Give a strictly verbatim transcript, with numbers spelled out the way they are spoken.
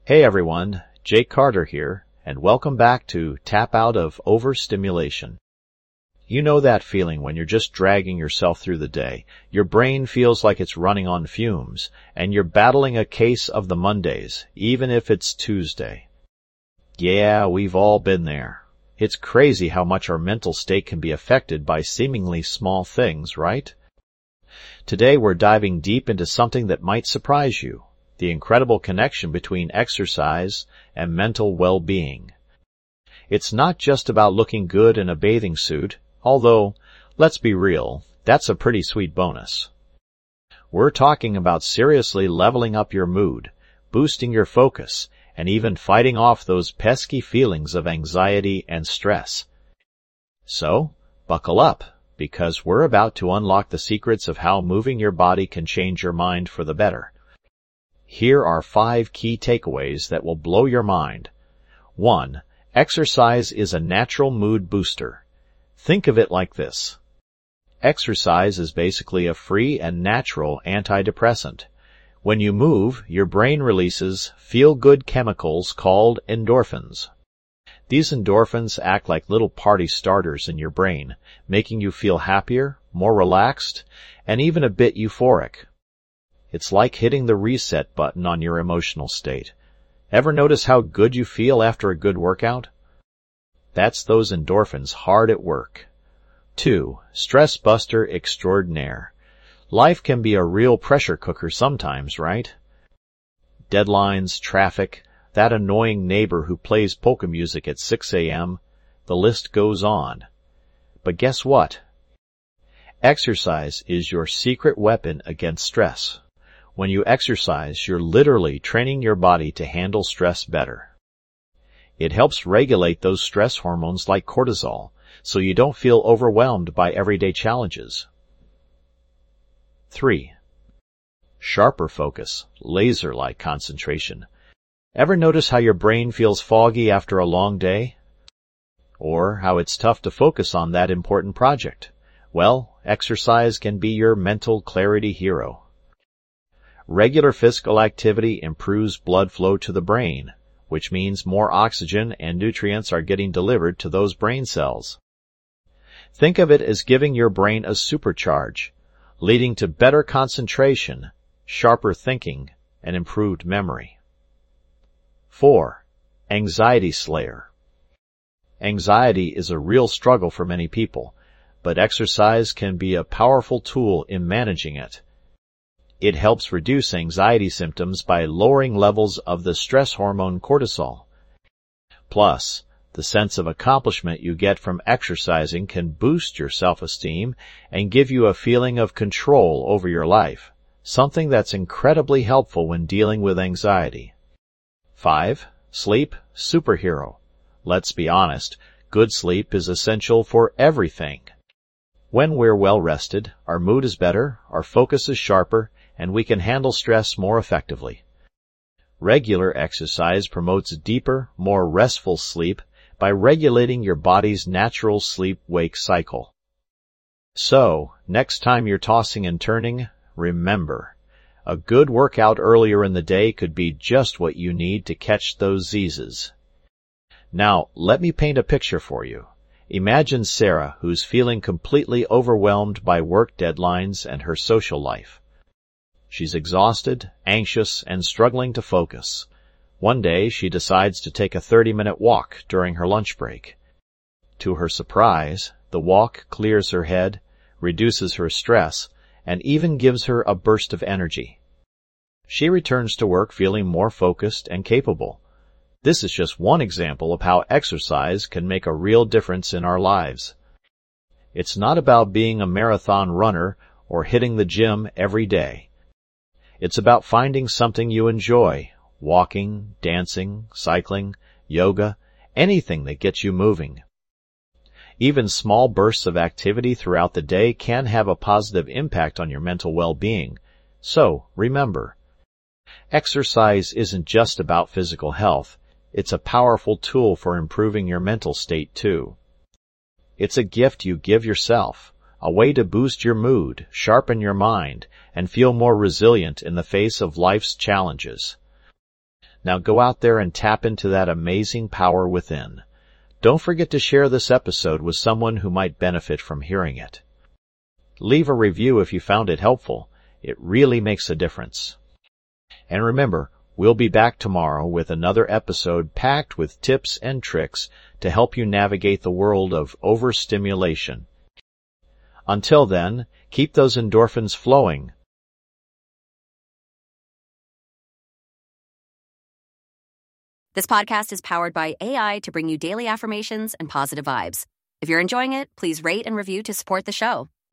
Hey everyone, Jake Carter here, and welcome back to Tap Out of Overstimulation. You know that feeling when you're just dragging yourself through the day. Your brain feels like it's running on fumes, and you're battling a case of the Mondays, even if it's Tuesday. Yeah, we've all been there. It's crazy how much our mental state can be affected by seemingly small things, right? Today we're diving deep into something that might surprise you. The incredible connection between exercise and mental well-being. It's not just about looking good in a bathing suit, although, let's be real, that's a pretty sweet bonus. We're talking about seriously leveling up your mood, boosting your focus, and even fighting off those pesky feelings of anxiety and stress. So, buckle up, because we're about to unlock the secrets of how moving your body can change your mind for the better. Here are five key takeaways that will blow your mind. One, exercise is a natural mood booster. Think of it like this. Exercise is basically a free and natural antidepressant. When you move, your brain releases feel-good chemicals called endorphins. These endorphins act like little party starters in your brain, making you feel happier, more relaxed, and even a bit euphoric. It's like hitting the reset button on your emotional state. Ever notice how good you feel after a good workout? That's those endorphins hard at work. Two, stress buster extraordinaire. Life can be a real pressure cooker sometimes, right? Deadlines, traffic, that annoying neighbor who plays polka music at six a.m., the list goes on. But guess what? Exercise is your secret weapon against stress. When you exercise, you're literally training your body to handle stress better. It helps regulate those stress hormones like cortisol, so you don't feel overwhelmed by everyday challenges. Three, sharper focus, laser-like concentration. Ever notice how your brain feels foggy after a long day? Or how it's tough to focus on that important project? Well, exercise can be your mental clarity hero. Regular physical activity improves blood flow to the brain, which means more oxygen and nutrients are getting delivered to those brain cells. Think of it as giving your brain a supercharge, leading to better concentration, sharper thinking, and improved memory. Four, anxiety slayer. Anxiety is a real struggle for many people, but exercise can be a powerful tool in managing it. It helps reduce anxiety symptoms by lowering levels of the stress hormone cortisol. Plus, the sense of accomplishment you get from exercising can boost your self-esteem and give you a feeling of control over your life, something that's incredibly helpful when dealing with anxiety. Five, sleep superhero. Let's be honest, good sleep is essential for everything. When we're well rested, our mood is better, our focus is sharper, and we can handle stress more effectively. Regular exercise promotes deeper, more restful sleep by regulating your body's natural sleep-wake cycle. So, next time you're tossing and turning, remember, a good workout earlier in the day could be just what you need to catch those Z's. Now, let me paint a picture for you. Imagine Sarah, who's feeling completely overwhelmed by work deadlines and her social life. She's exhausted, anxious, and struggling to focus. One day, she decides to take a thirty-minute walk during her lunch break. To her surprise, the walk clears her head, reduces her stress, and even gives her a burst of energy. She returns to work feeling more focused and capable. This is just one example of how exercise can make a real difference in our lives. It's not about being a marathon runner or hitting the gym every day. It's about finding something you enjoy, walking, dancing, cycling, yoga, anything that gets you moving. Even small bursts of activity throughout the day can have a positive impact on your mental well-being. So, remember, exercise isn't just about physical health. It's a powerful tool for improving your mental state, too. It's a gift you give yourself, a way to boost your mood, sharpen your mind, and feel more resilient in the face of life's challenges. Now go out there and tap into that amazing power within. Don't forget to share this episode with someone who might benefit from hearing it. Leave a review if you found it helpful. It really makes a difference. And remember, we'll be back tomorrow with another episode packed with tips and tricks to help you navigate the world of overstimulation. Until then, keep those endorphins flowing. This podcast is powered by A I to bring you daily affirmations and positive vibes. If you're enjoying it, please rate and review to support the show.